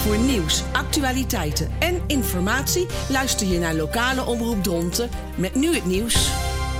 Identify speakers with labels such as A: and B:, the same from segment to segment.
A: Voor nieuws, actualiteiten en informatie luister je naar Lokale Omroep Dronten met nu het nieuws.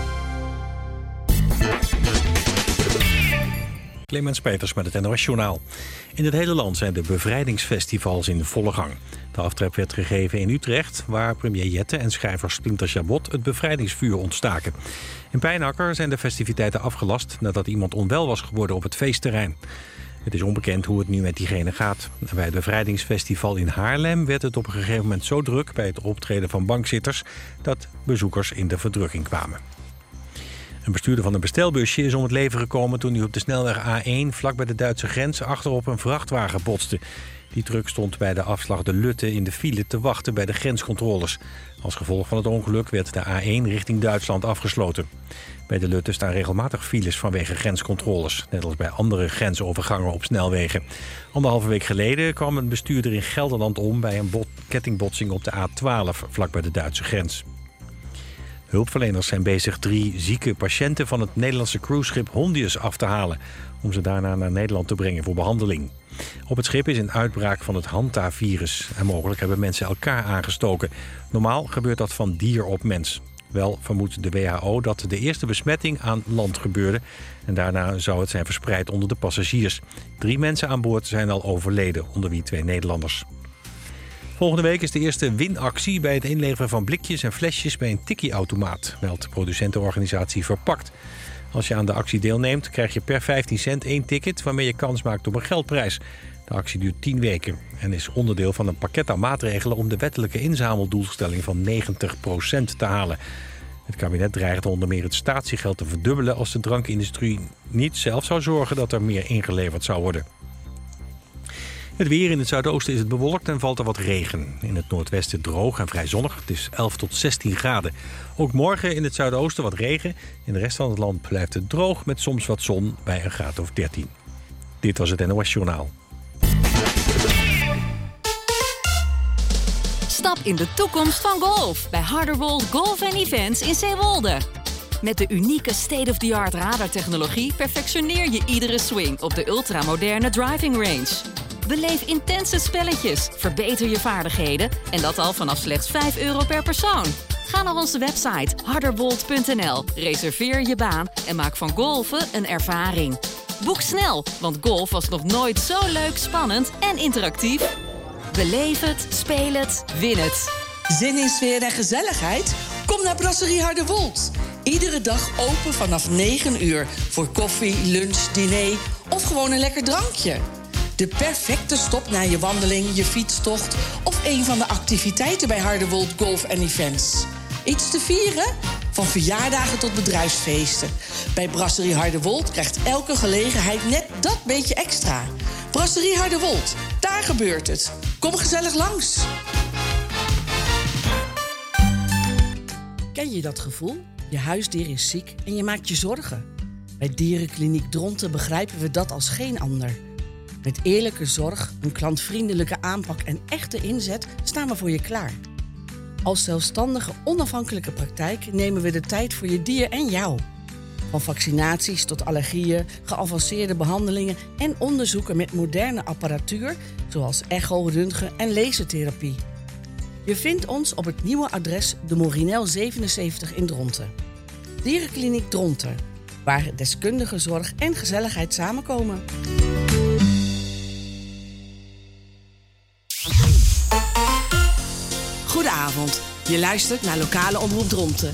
B: Clemens Peters met het NOS Journaal. In het hele land zijn de bevrijdingsfestivals in volle gang. De aftrap werd gegeven in Utrecht, waar premier Jette en schrijver Splinter Chabot het bevrijdingsvuur ontstaken. In Pijnacker zijn de festiviteiten afgelast nadat iemand onwel was geworden op het feestterrein. Het is onbekend hoe het nu met diegene gaat. Bij het bevrijdingsfestival in Haarlem werd het op een gegeven moment zo druk bij het optreden van bankzitters dat bezoekers in de verdrukking kwamen. Een bestuurder van een bestelbusje is om het leven gekomen toen hij op de snelweg A1 vlak bij de Duitse grens achterop een vrachtwagen botste. Die truck stond bij de afslag De Lutte in de file te wachten bij de grenscontroles. Als gevolg van het ongeluk werd de A1 richting Duitsland afgesloten. Bij De Lutte staan regelmatig files vanwege grenscontroles, net als bij andere grensovergangen op snelwegen. 1,5 week geleden kwam een bestuurder in Gelderland om bij een kettingbotsing op de A12 vlak bij de Duitse grens. Hulpverleners zijn bezig 3 zieke patiënten van het Nederlandse cruiseschip Hondius af te halen, om ze daarna naar Nederland te brengen voor behandeling. Op het schip is een uitbraak van het Hanta-virus en mogelijk hebben mensen elkaar aangestoken. Normaal gebeurt dat van dier op mens. Wel vermoedt de WHO dat de eerste besmetting aan land gebeurde en daarna zou het zijn verspreid onder de passagiers. 3 mensen aan boord zijn al overleden, onder wie 2 Nederlanders. Volgende week is de eerste winactie bij het inleveren van blikjes en flesjes bij een tikkie-automaat, meldt producentenorganisatie Verpakt. Als je aan de actie deelneemt, krijg je per 15 cent 1 ticket waarmee je kans maakt op een geldprijs. De actie duurt 10 weken en is onderdeel van een pakket aan maatregelen om de wettelijke inzameldoelstelling van 90% te halen. Het kabinet dreigt onder meer het statiegeld te verdubbelen als de drankindustrie niet zelf zou zorgen dat er meer ingeleverd zou worden. Het weer in het zuidoosten is het bewolkt en valt er wat regen. In het noordwesten droog en vrij zonnig. Het is 11 tot 16 graden. Ook morgen in het zuidoosten wat regen. In de rest van het land blijft het droog met soms wat zon bij een graad of 13. Dit was het NOS Journaal.
C: Stap in de toekomst van golf bij Harderwold Golf & Events in Zeewolde. Met de unieke state-of-the-art radartechnologie perfectioneer je iedere swing op de ultramoderne driving range. Beleef intense spelletjes, verbeter je vaardigheden en dat al vanaf slechts €5 per persoon. Ga naar onze website harderwold.nl, reserveer je baan en maak van golfen een ervaring. Boek snel, want golf was nog nooit zo leuk, spannend en interactief. Beleef het, speel het, win het.
A: Zin in sfeer en gezelligheid? Kom naar Brasserie Harderwold. Iedere dag open vanaf 9 uur voor koffie, lunch, diner of gewoon een lekker drankje. De perfecte stop na je wandeling, je fietstocht of een van de activiteiten bij Harderwold Golf & Events. Iets te vieren? Van verjaardagen tot bedrijfsfeesten. Bij Brasserie Harderwold krijgt elke gelegenheid net dat beetje extra. Brasserie Harderwold, daar gebeurt het. Kom gezellig langs. Ken je dat gevoel? Je huisdier is ziek en je maakt je zorgen. Bij Dierenkliniek Dronten begrijpen we dat als geen ander. Met eerlijke zorg, een klantvriendelijke aanpak en echte inzet staan we voor je klaar. Als zelfstandige, onafhankelijke praktijk nemen we de tijd voor je dier en jou. Van vaccinaties tot allergieën, geavanceerde behandelingen en onderzoeken met moderne apparatuur, zoals echo, röntgen en lasertherapie. Je vindt ons op het nieuwe adres de Morinel 77 in Dronten. Dierenkliniek Dronten, waar deskundige zorg en gezelligheid samenkomen. Goedenavond. Je luistert naar Lokale Omroep Dronten.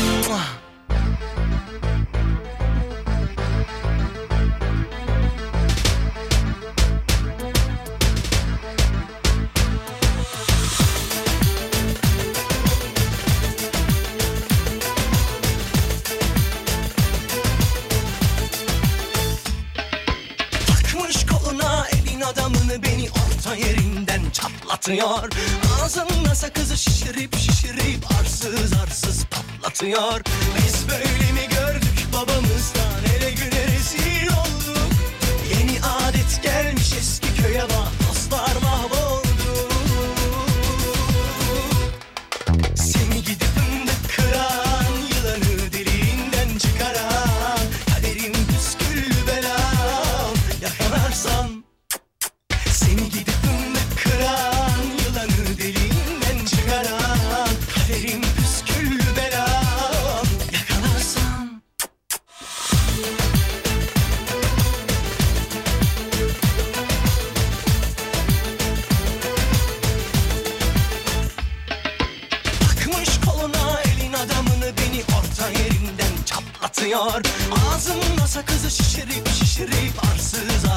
D: Takmış koluna elin adamını beni orta yerinden çatlatıyor. Ağzında sakızı şişirip şişirip arsız arsız patlatıyor. Biz böyle mi gördük babamızdan, ele güne rezil olduk. Yeni adet gelmiş eski köye bak, dostlar mahvoldu. Seni gidip fındık kıran, yılanı deliğinden çıkaran, kaderim püsküllü belam, yakalarsan. Seni gidip fındık kıran,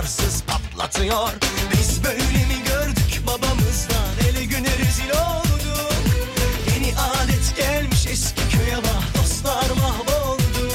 D: arsız patlatıyor. Biz böyle mi gördük babamızdan, ele güne rezil olduk. Yeni adet gelmiş eski köye, vah dostlar mahvoldu.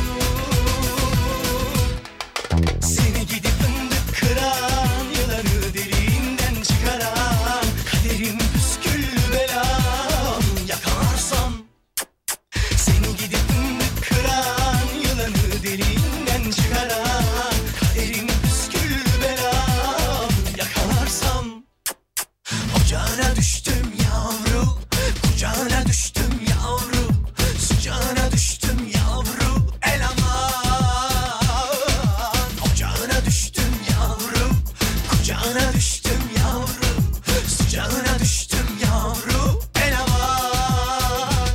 D: Seni gidip fındık kıran, yılanı deliğinden çıkaran, kaderim püsküllü belam yakalarsam. Seni gidip fındık kıran, yılanı deliğinden çıkaran, kaderim püsküllü belam yakalarsam. Ocağına düştüm yavru, kucağına düştüm yavru, sıcağına düştüm yavru, el aman. Ocağına düştüm yavru, kucağına düştüm yavru, sıcağına düştüm yavru, el aman.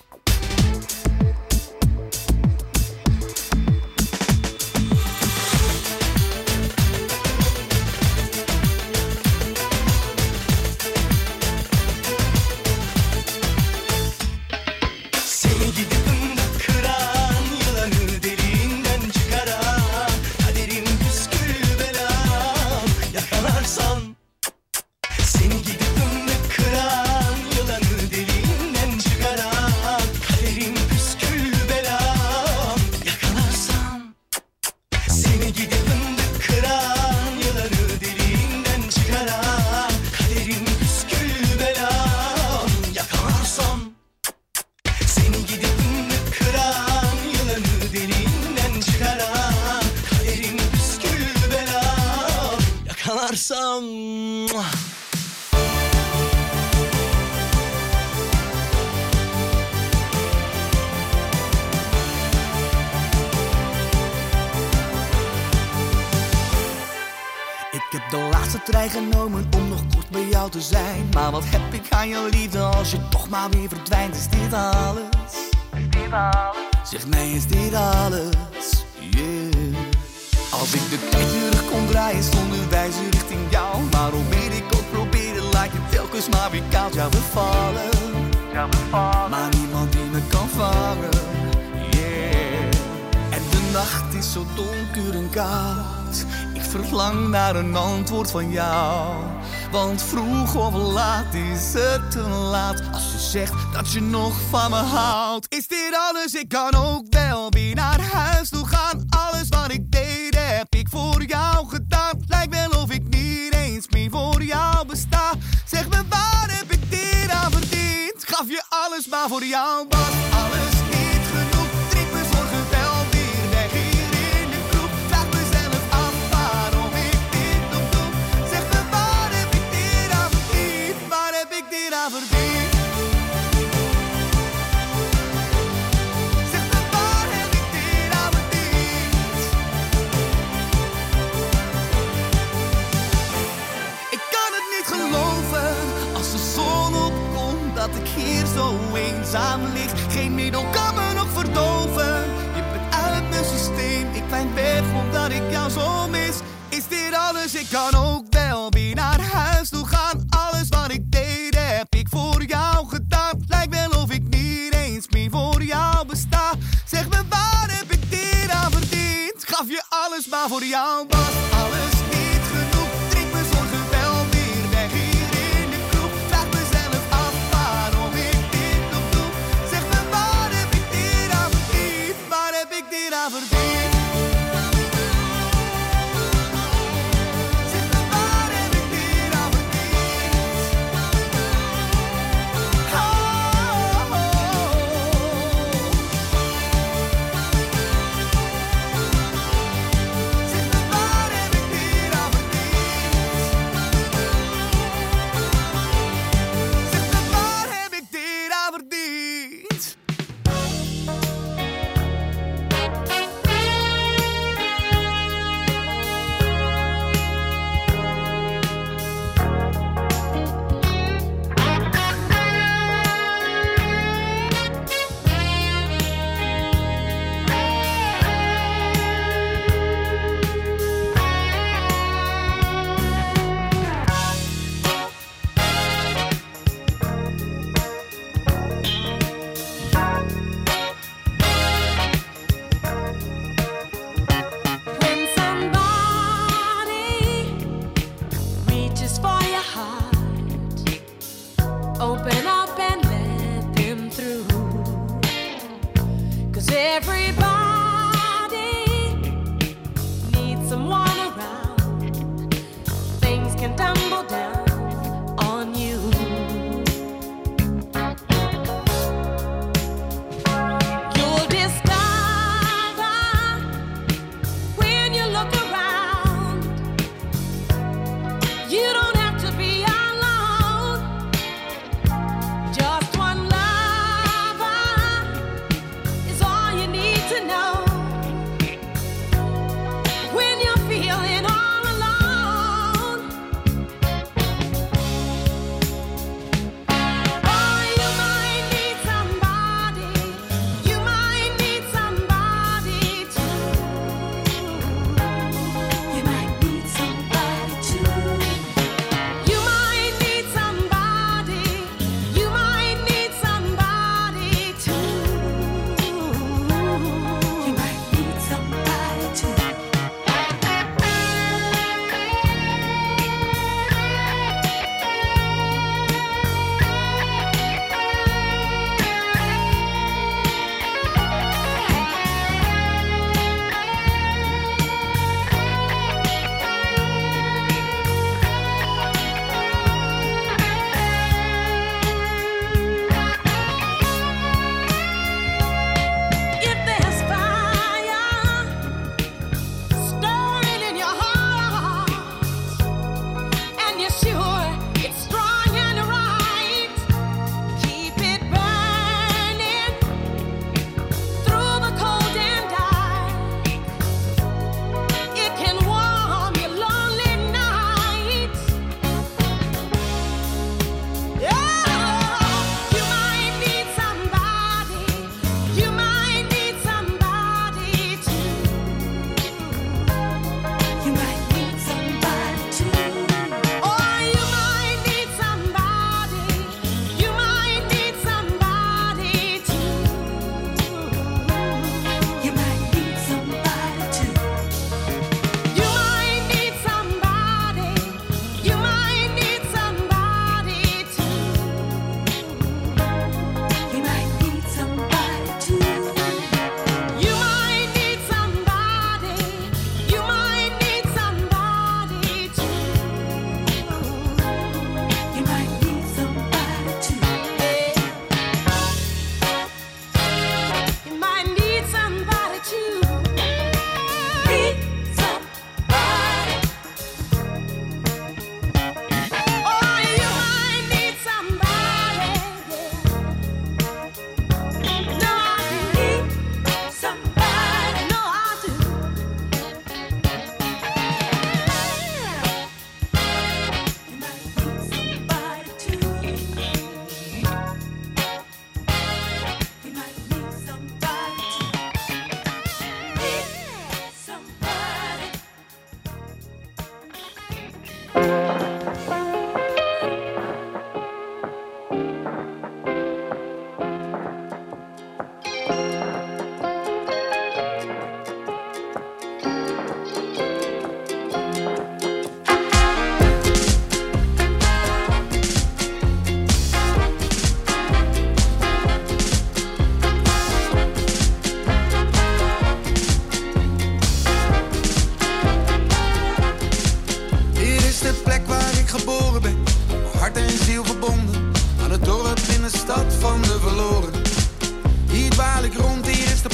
D: Seni gidip fındık kıran, yılanı deliğinden çıkaran, kaderim püskül belam yakalarsan. Seni gidip fındık kıran, yılanı deliğinden çıkaran, kaderim püskül belam yakalarsan. Seni gidip fındık kıran, yılanı deliğinden çıkaran, kaderim püskül belam yakalarsam. Seni gidip fındık kıran, yılanı deliğinden çıkaran, kaderim püskül belam yakalarsam.
E: Ik heb de laatste trein genomen om nog kort bij jou te zijn. Maar wat heb ik aan je liefde als je toch maar weer verdwijnt? Is dit alles? Zeg mij, is dit alles? Yeah. Als ik de tijd terug kon draaien, stonden wij zo richting jou. Maar hoe meer ik ook probeerde, lijkt het telkens maar weer koud. Jou bevallen, maar niemand die me kan vangen. Yeah. En de nacht is zo donker en koud. Ik verlang naar een antwoord van jou. Want vroeg of laat is het te laat. Als je zegt dat je nog van me houdt. Is dit alles? Ik kan ook wel weer naar huis toe gaan. Alles wat ik deed heb ik voor jou gedaan. Lijkt wel of ik niet eens meer voor jou besta. Zeg me, waar heb ik dit aan verdiend? Gaf je alles, maar voor jou was alles niet genoeg. Drink me zorgen wel weer weg hier in de kroeg. Vraag mezelf af waarom ik dit nog doe. Zeg me, waar heb ik dit aan verdiend? Waar heb ik dit aan verdiend? Zeg me, waar heb ik dit aan verdiend? Ik kan het niet geloven als de zon opkomt dat ik hier zo eenzaam lig. Geen middel kan me nog verdoven. Je bent uit mijn systeem, ik wijn weg omdat ik jou zo mis. Is dit alles? Ik kan ook wel weer naar huis toe gaan. Alles wat ik deed heb ik voor jou gedaan. Lijkt wel of ik niet eens meer voor jou besta. Zeg me, waar heb ik dit aan verdiend? Gaf je alles, maar voor jou was alles niet genoeg. Drink me zorgen wel weer weg hier in de kroeg. Vraag mezelf af waarom ik dit nog doe. Zeg me, waar heb ik dit aan verdiend? Waar heb ik dit aan verdiend? Zeg me, waar heb ik dit aan verdiend? Oh, oh, oh. Zeg me, waar heb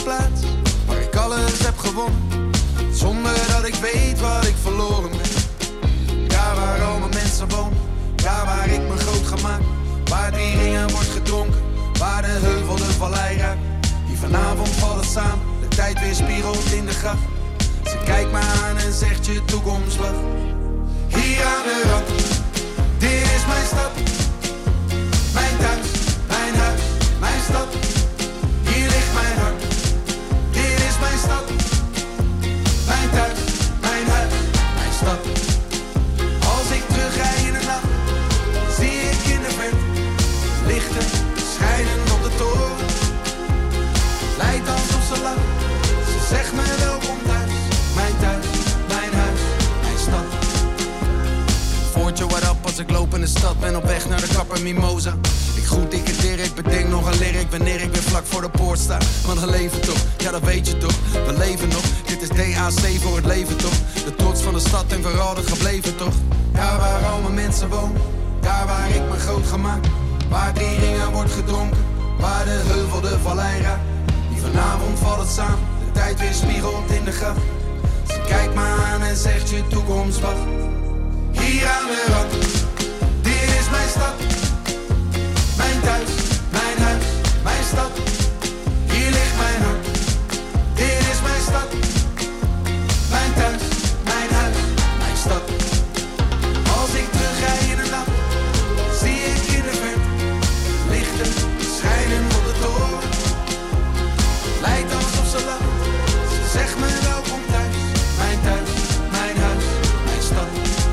F: plaats waar ik alles heb gewonnen, zonder dat ik weet wat ik verloren ben. Daar waar al mijn mensen wonen, daar waar ik me groot ga maken, waar 3 ringen wordt gedronken, waar de heuvel de vallei raakt. Die vanavond valt het samen, de tijd weer spiegelt in de gracht. Ze kijkt me aan en zegt je toekomst wacht. Hier aan de rand, dit is mijn stad. Mijn thuis, mijn huis, mijn stad. Hier ligt mijn hart, dit is mijn stad. Mijn thuis, mijn huis, mijn stad. Als ik terugrij in de nacht, zie ik in de verte lichten schijnen op de toren. Lijkt alsof ze lacht, ze zegt me welkom thuis. Mijn thuis, mijn huis, mijn stad. Voortje, what up als ik loop in de stad, ben op weg naar de kapper Mimosa. Ik groet dikke Dirk, bedenk nog een lyric wanneer ik weer vlak voor de poort sta. Want we leven toch, ja dat weet je toch, we leven nog. Dit is DAC voor het leven toch, de trots van de stad en vooral het gebleven toch. Daar waar al mijn mensen wonen, daar waar ik me groot ga maken, waar 3 ringen wordt gedronken, waar de heuvel de vallei raakt. Die vanavond valt het samen, de tijd weer spiegelt in de gracht. Ze kijkt me aan en zegt je toekomst wacht. Hier aan de rand, dit is mijn stad. Mijn thuis, mijn huis, mijn stad. Hier ligt mijn hart, dit is mijn stad. Mijn thuis, mijn huis, mijn stad. Als ik terugrij in de nacht, zie ik in de verte lichten schijnen op de toren. Lijkt alsof ze lacht, ze zegt me welkom thuis. Mijn thuis, mijn huis, mijn stad.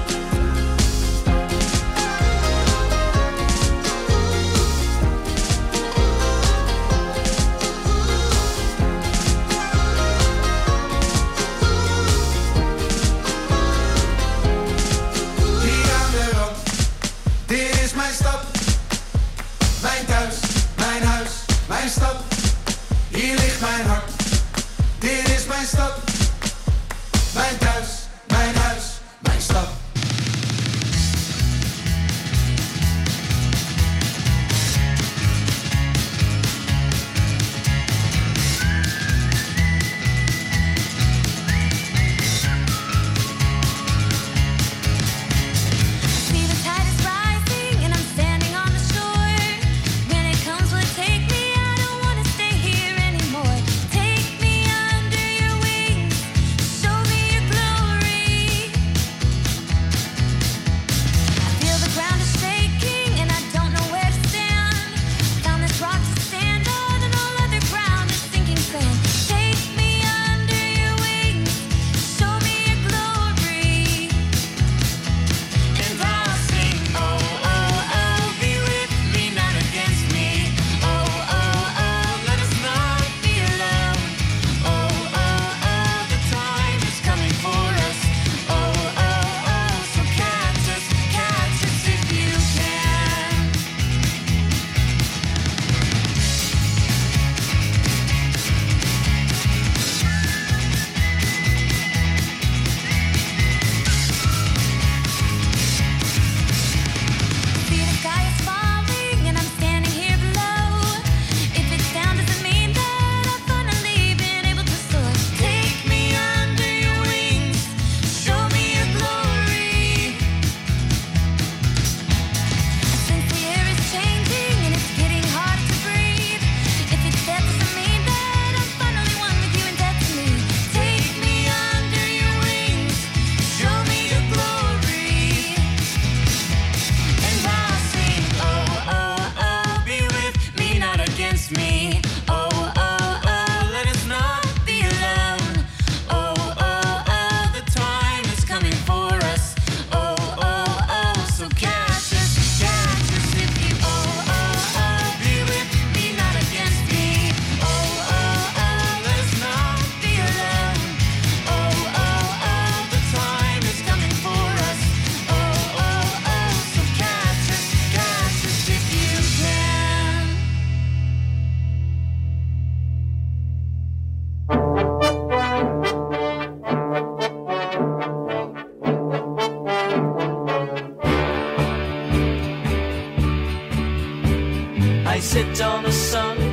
F: Mijn thuis, mijn huis, mijn stad. Hier ligt mijn hart, dit is mijn stad. Mijn thuis, mijn huis, mijn stad.
G: I sit on a sunny